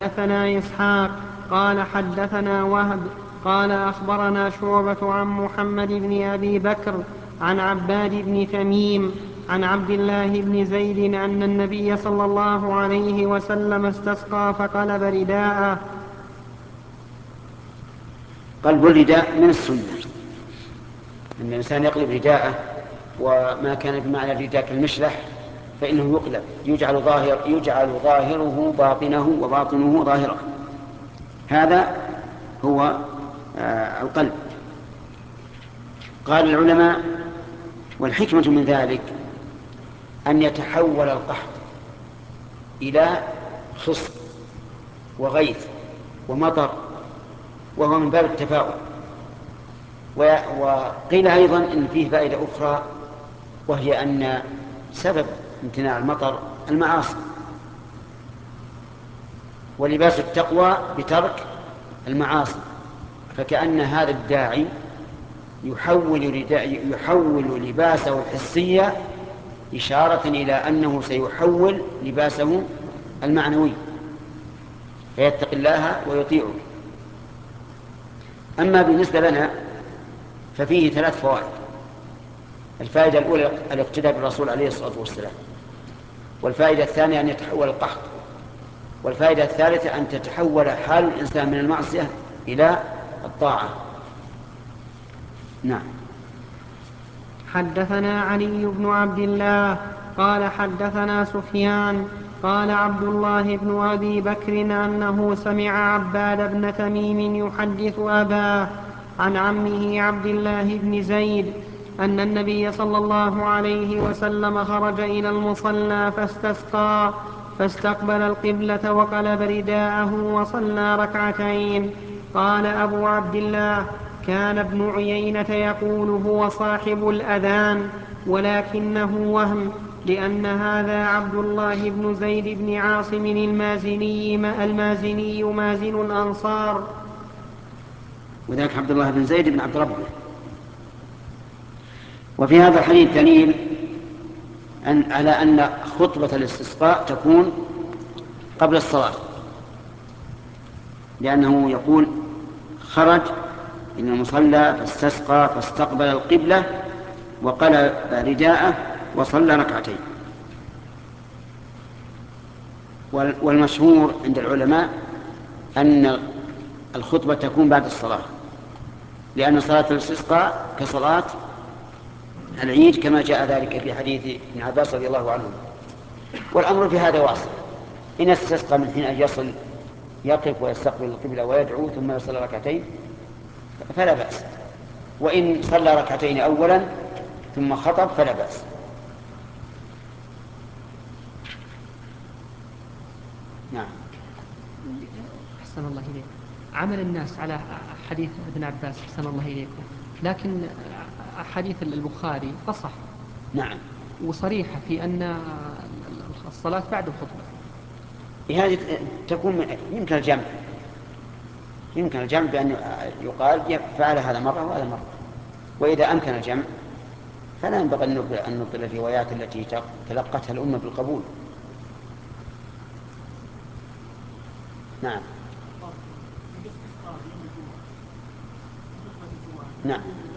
حدثنا إسحاق قال حدثنا وهب قال أخبرنا شعبة عن محمد بن أبي بكر عن عباد بن تميم عن عبد الله بن زيد أن النبي صلى الله عليه وسلم استسقى فقلب رداءه. قلب الرداء من السنة، أن الإنسان يقلب رداءه، وما كان بمعنى الرداء كالمشلح فإنه يقلب، يجعل ظاهره باطنه وباطنه ظاهره. هذا هو القلب. قال العلماء: والحكمة من ذلك أن يتحول القحط إلى خصب وغيث ومطر، وهو من باب التفاؤل. وقيل أيضا إن فيه فائدة أخرى، وهي أن سبب امتناع المطر المعاصي، ولباس التقوى بترك المعاصي. فكأن هذا الداعي يحول لباسه الحسية إشارة إلى أنه سيحول لباسه المعنوي، فيتقي الله ويطيعه. أما بالنسبة لنا ففيه 3 فوائد. الفائدة الأولى الاقتداء بالرسول عليه الصلاة والسلام، والفائدة الثانية أن يتحول القحط، والفائدة الثالثة أن تتحول حال الإنسان من المعصية إلى الطاعة. نعم. حدثنا علي بن عبد الله قال حدثنا سفيان قال عبد الله بن أبي بكر أنه سمع عباد بن تميم يحدث أباه عن عمه عبد الله بن زيد أن النبي صلى الله عليه وسلم خرج إلى المصلى فاستسقى فاستقبل القبلة وقلب رداءه وصلى ركعتين. قال أبو عبد الله: كان ابن عيينة يقول هو صاحب الأذان، ولكنه وهم، لأن هذا عبد الله بن زيد بن عاصم المازني مازن الأنصار. وذلك عبد الله بن زيد بن عبد ربه. وفي هذا الحديث دليل على أن خطبة الاستسقاء تكون قبل الصلاة، لأنه يقول: خرج إلى المصلى فاستسقى فاستقبل القبلة وقلب رداءه وصلى ركعتين. والمشهور عند العلماء أن الخطبة تكون بعد الصلاة، لأن صلاة الاستسقاء كصلاة العيد كما جاء ذلك في حديث ابن عباس رضي الله عنه. والأمر في هذا واسع، إن استسقى من حين أن يصل يقف ويستقبل القبلة ويدعو ثم يصلي ركعتين فلا بأس، وإن صلى ركعتين أولا ثم خطب فلا بأس. نعم. أحسن الله إليك. عمل الناس على حديث ابن عباس أحسن الله إليكم، لكن حديث البخاري أصح. نعم. وصريحة في أن الصلاة بعد الخطبة. هذه تكون يمكن الجمع بأن يقال فعل هذا مرة وهذا مرة. وإذا أمكن الجمع فلا ينبغي أن نبطل الروايات التي تلقتها الأمة بالقبول. نعم. نعم.